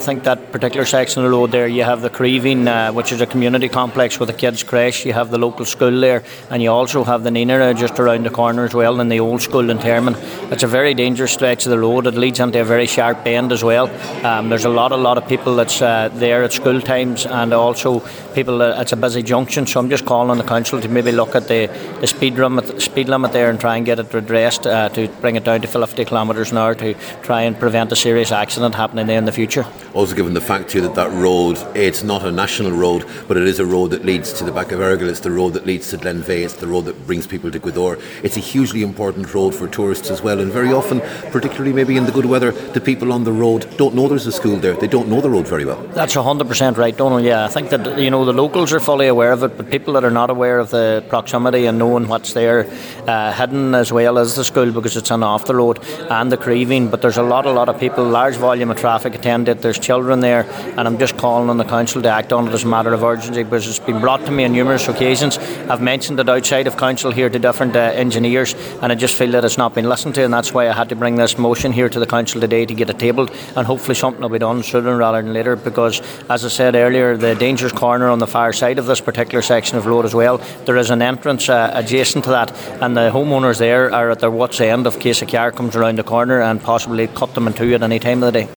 think that particular section of the road there, you have the Creeving, which is a community complex with a kids' creche. You have the local school there, and you also have the Nina just around the corner as well, and the old school in Termon. It's a very dangerous stretch of the road. It leads into a very sharp bend as well. There's a lot of people that's there at school times, and also people. It's a busy junction, so I'm just calling on the council to maybe look at the speed limit there and try and get it redressed to bring it down to 50 kilometres an hour to try and prevent a serious accident happening there in the future. Also, given the fact here that road, it's not a national road, but it is a road that leads to the back of Errigal. It's the road that leads to Glenveigh. It's the road that brings people to Gweedore. It's a hugely important road for tourists as well, and very often, particularly maybe in the good weather, the people on the road don't know there's a school there. They don't know the road very well. That's 100% right, Donald. Yeah, I think that the locals are fully aware of it, but people that are not aware of the proximity and knowing what's there hidden as well as the school, because it's on off the road, and the Creeving. But there's a lot of people, large volume of traffic attended. There's children there, and I'm just calling on the council to act on it as a matter of urgency, because it's been brought to me on numerous occasions. I've mentioned it outside of council here to different engineers, and I just feel that it's not been listened to, and that's why I had to bring this motion here to the council today to get it tabled, and hopefully something will be done sooner rather than later, because as I said earlier, the dangerous corner on the far side of this particular section of road as well, there is an entrance adjacent to that, and the homeowners there are at their wits' end if case a car comes around the corner and possibly cut them in two at any time of the day.